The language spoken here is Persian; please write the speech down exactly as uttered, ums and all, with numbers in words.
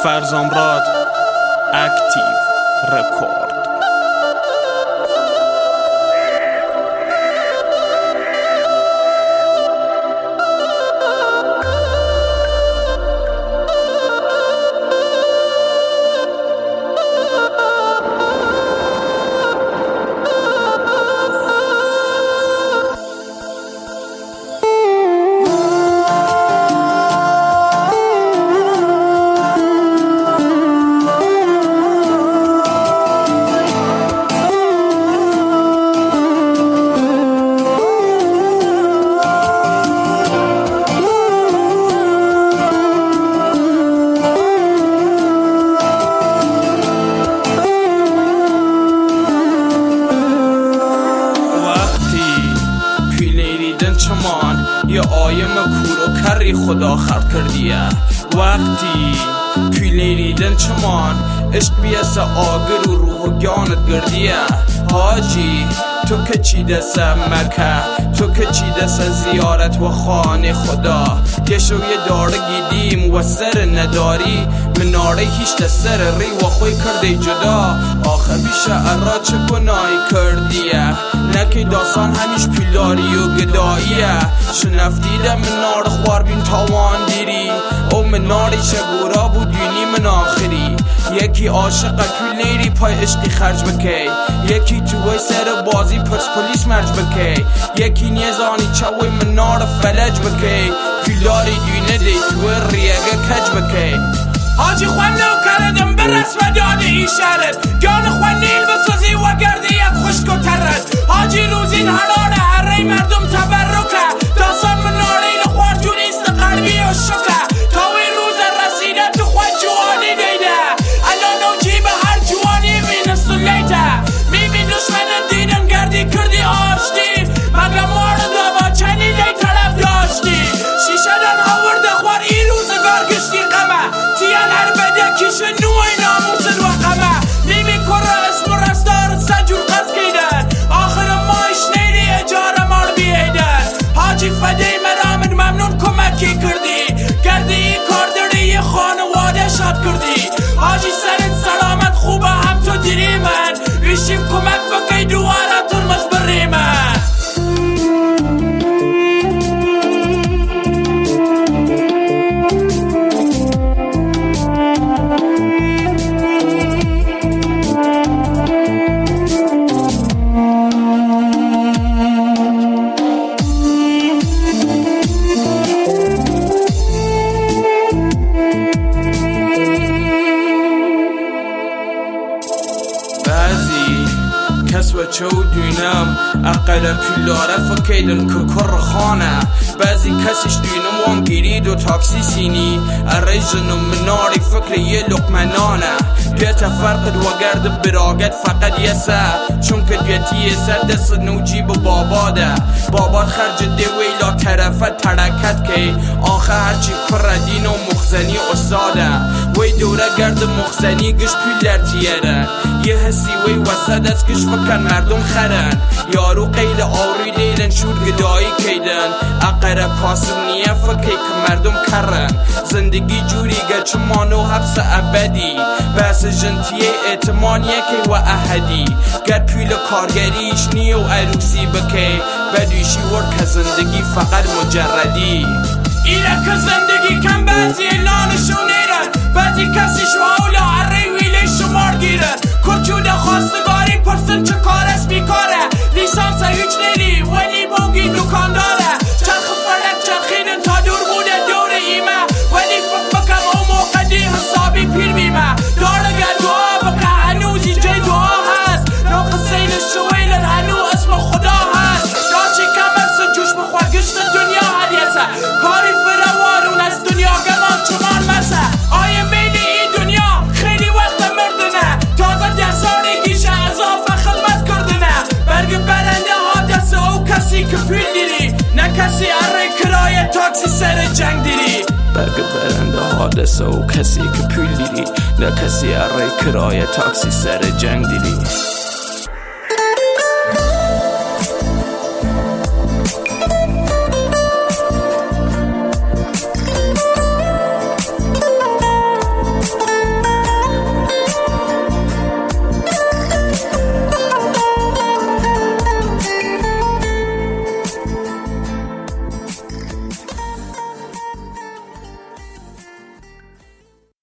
فرزامراد اکتیو رکورد. چمان یه آیم کور و کری خدا خلق کردیه. وقتی پیلی ریدن چمان عشق بیسه آگر و روح و گانت گردیه. حاجی تو که چی دسته مکه، تو که چی دسته زیارت و خانه خدا. گشو یه داره گیدیم و سر نداری، مناره هیچ دستر ری و خوی کرده جدا. آخر بیشه ارا چه گناهی کردیه، نکی داستان همیش پیلاری و گداییه. شنفتیده منار خوار بین تاوان دیری، او مناری شگورا بود یونی من آخری. یکی عاشق کل نیری پای عشقی خرج بکی، یکی توی سر بازی پرس پلیس مرج بکی، یکی نیزانی چوی منار فلج بکی. پیلاری دونه دی توی ریگه کج بکی. حاجی خوان نو کردم برس و داده ای شرد، گان خوان نیل بسازی و گردی یک خشک و ترد. حاجی روزین حراره هره مردم تبرکه، داستان مناره این خوار جونیست قلبی و شکه. تاوی روز رسیده تو خواه جوانی دیده، الان و جیب هر جوانی بین سلیته. میبین دشمن دیدن گردی کردی آشتی، مگه مارده با چنی دی طلب داشتی. شیشه دن آورده خوار این روزگار گشتی قمه، تیان هر بده کش نوی ناموسن و قمه. میبین کره اسم و رستار سجور قصد کیدن، آخر مایش نیری اجاره مار بییدن. حاجی فده مرامن ممنون کمکی کردی، گردی ای کاردری خانواده شاد کردی. حاجی سرت سلامت خوبه هم تو دیری من، ویشیم کمک بکی دواره ترمز بری من. کس و چو دونم اقل پیلاره فکیدن که کر خانه. بعضی کسیش دونم وان گیرید و تاکسی سینی، اریجن و مناری فکر یه لقمنانه. بیت فرقد و گرد براگت فقط یسه، چون که بیتی یسه دست نوجیب و باباده. باباد خرج دویلا طرفت ترکت که، آخه هرچی کردین و مخزنی استاده. وی دوره گرد مخزنی گش پیلر تیره، یه حسی وی وسط از گش فکر مردم خرن. یارو قیل آوری لیدن شور گدایی کیدن، اقره کاسم نیه فکر که مردم کرن. زندگی جوری گچ مانو حبس ابدی، بس جنتیه اعتمانیه که و احدی. گر پیل کارگریش نیه و عروسی بکی، بدویشی ورد که زندگی فقط مجردی. اینه که زندگی کم بعضی لانشو نیرن، بعضی کسی شواولا عره ویلی شمار گیرن. کچوده خواستگاری پرسن چه کار است بیکاره، لیسانس هیچ نیری ولی بوگی دکانداره. چرخ فلک چرخیدن تا دور بوده دور ایمه، ولی فکر بکم او موقع دی حسابی پیر بیمه. دارگر دعا بکه هنوزی جای دعا هست، ناقص این شویلن هنو اسم خدا هست. داشی کم ارس جوش بخور گشت دنیا هریسه، کاری فروارون از دنیا گمان چمان مسه. آیم بین این دنیا خیلی وقت مردنه، تازه دستانی گیشه اضافه خدمت کردنه. برگ برنده ها دست او کسی که پیل دیری، نه کسی اره کرایه تاکسی سر جنگ دیری. برگ برنده ها دست او کسی که پیل دیری، نه کسی اره کرایه تاکسی سر جنگ دیری.